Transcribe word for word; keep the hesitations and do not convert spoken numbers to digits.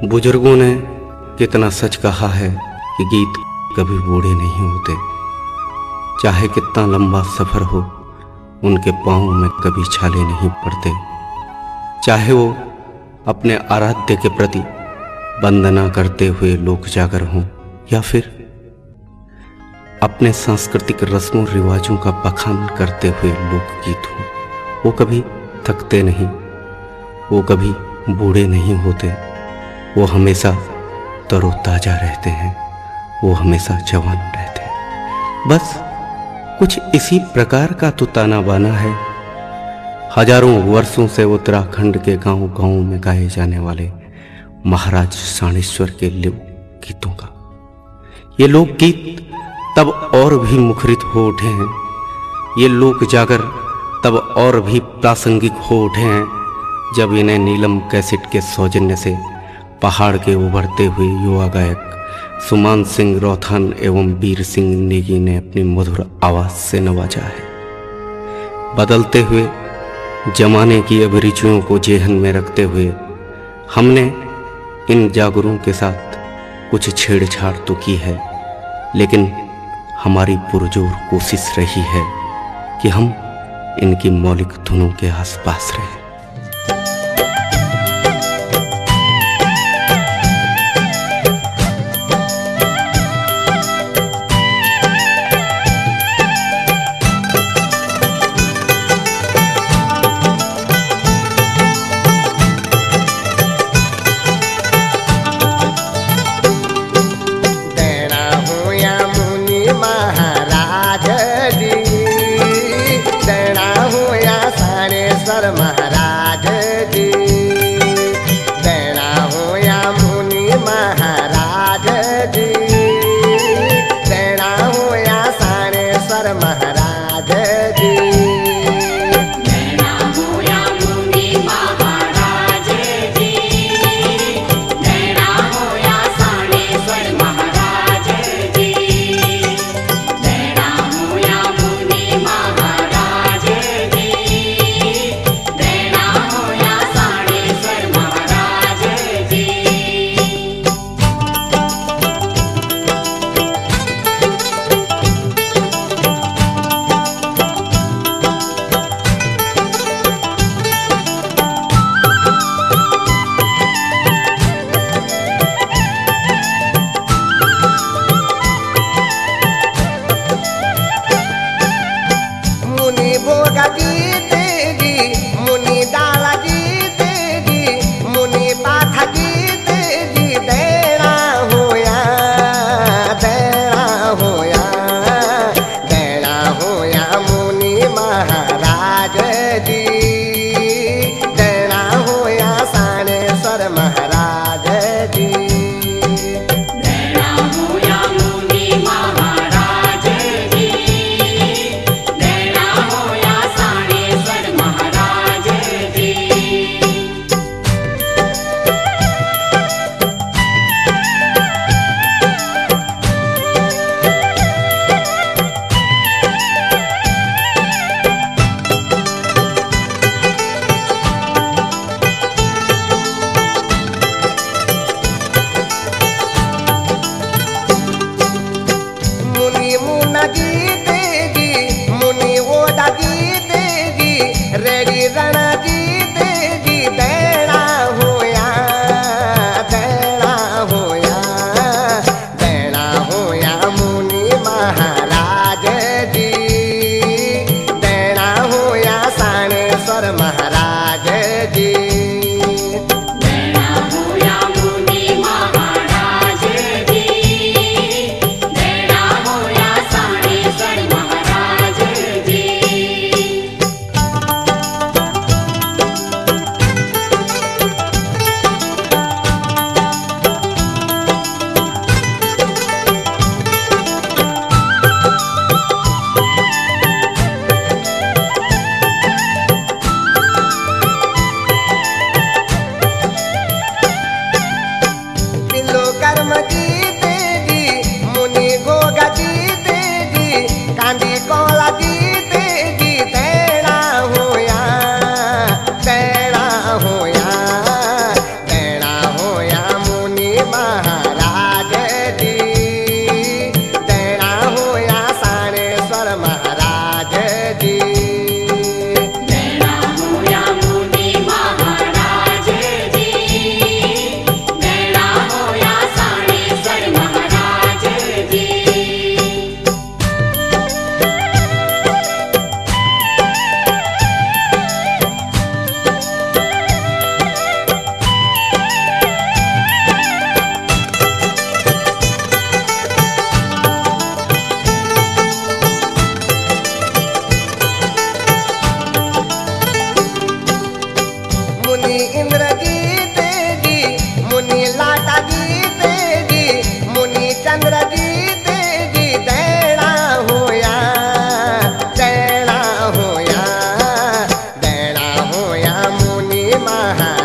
बुजुर्गों ने कितना सच कहा है कि गीत कभी बूढ़े नहीं होते। चाहे कितना लंबा सफ़र हो, उनके पाँव में कभी छाले नहीं पड़ते। चाहे वो अपने आराध्य के प्रति वंदना करते हुए लोक जागर हों या फिर अपने सांस्कृतिक रस्मों रिवाजों का बखान करते हुए लोकगीत हों, वो कभी थकते नहीं, वो कभी बूढ़े नहीं होते। वो हमेशा तरोताज़ा रहते हैं, वो हमेशा जवान रहते हैं। बस कुछ इसी प्रकार का तो ताना बाना है हजारों वर्षों से उत्तराखंड के गांव गांव में गाए जाने वाले महाराज साणेश्वर के लोक गीतों का। ये लोकगीत तब और भी मुखरित हो उठे हैं, ये लोक जागर तब और भी प्रासंगिक हो उठे हैं जब इन्हें नीलम कैसेट के सौजन्य से पहाड़ के उभरते हुए युवा गायक सुमान सिंह रौथान एवं वीर सिंह नेगी ने अपनी मधुर आवाज से नवाजा है। बदलते हुए जमाने की अभिरुचियों को जेहन में रखते हुए हमने इन जागरों के साथ कुछ छेड़छाड़ तो की है, लेकिन हमारी पुरजोर कोशिश रही है कि हम इनकी मौलिक धुनों के आसपास रहें। महाराज जी देना हो या मुनि महाराज जी, देना हो या साणेश्वर महाराज जी, देना हो या मुनि महाराज जी, देना हो या साणेश्वर महाराज जी, देना हो या मुनि महाराज जी, रेडी रणा गीत जी, देना होया देना होया देना होया मुनि महाराज जी, देना होया साणेश्वर महाराज जी, देना होया मुनि महाराज जी, देना होया साणेश्वर महाराज जी। मुनि इंद्रजीत जी, मुनि लाटा जीत जी, मुनि चंद्रजीत जी दैणा होया, दैणा होया, दैणा होया मुनि महाराज